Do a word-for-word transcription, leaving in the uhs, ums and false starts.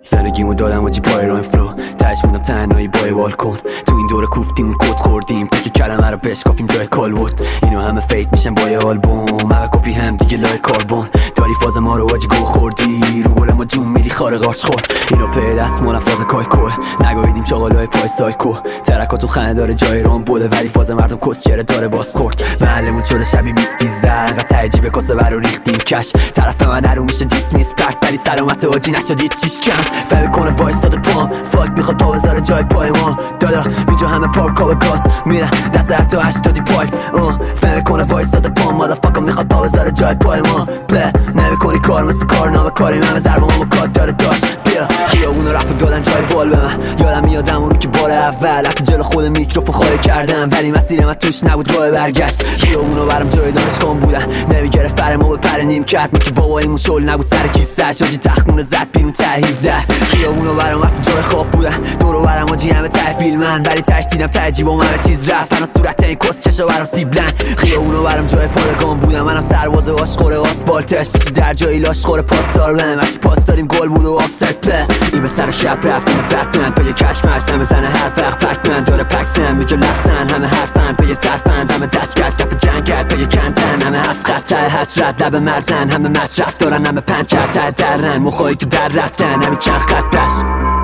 زندگیمو دادم آجی پای راین فلو تهش موندم تنهایی با بالکن تو این دوره کوفتیم کد خوردیم پک کلمه رو بشکافیم جای کال بود اینو همه فیت میشن با یه آلبوم همه کپی هم دیگه لای کاربون داری فاز ما رو آجی گو خوردی رو گل ما جون میدی خاره قارچ خور اینو پی دست مال فاز کایکو نگاهیدیم چاقالای پای سایکو ترکاتو خنده داره جای رام بوده ولی فاز مردم کسچره داره باز خورد محلمون شده شبی بیست زن و تهجیب کاسه برو ریختیم کش طرف من نرو میشه دیسمیس پرت ولی سلامت آجی نشد هیچ چیش کم فهم کنه وایستاده پام فاک میخواد پا بذاره جای پای ما دادا اینجا همه پارکا و گاز میره دست حتی هشتادی پایپ فهم کنه وایستاده پام مادافاکا میخواد پا بذاره جای پای ما بله نمیکنی کار مثل کارنامه کاریم همه ضربه همه کات داره داشت بیا خیابون و رپ دادن جای بال به من یادم میادم اونو که بار اول حتی جلو خود میکروفون خواهی کردم ولی مسیر من توش نبود راه برگشت خیابونو برم جای دانشگاه بودن نمیگرفت پر ما به پر نیم کرد ما که باباییمون شل نبود سر کیسه‌اش آجی تخمونه زد بیرون ته هفده خیابونو برم وقتی جای خواب بودن دورو برم آجی همه ته فیلمن ولی تهش دیدم ته جیبام همه چیز رفت انا صورت این کست کشا برم سیبلن خیابونو برم جای پارگان بودم منم سرباز آشخور آسفالتش چی در جای لاش خوره پاسدار بهم هرچی پاس داریم گل بود و آفست پله این به سر شب رفتیم بکمن پی کش مرسم بزنه هر وقت پکمن داره پکسن میجا لفظن همه حرفن پی ترفند همه دست کش کپ جنگ کرد پی کندن همه هفت خط حسرت لب مرزن همه مصرف دارن همه پنچر ته درن مخایی که در رفتن همه چند خط بس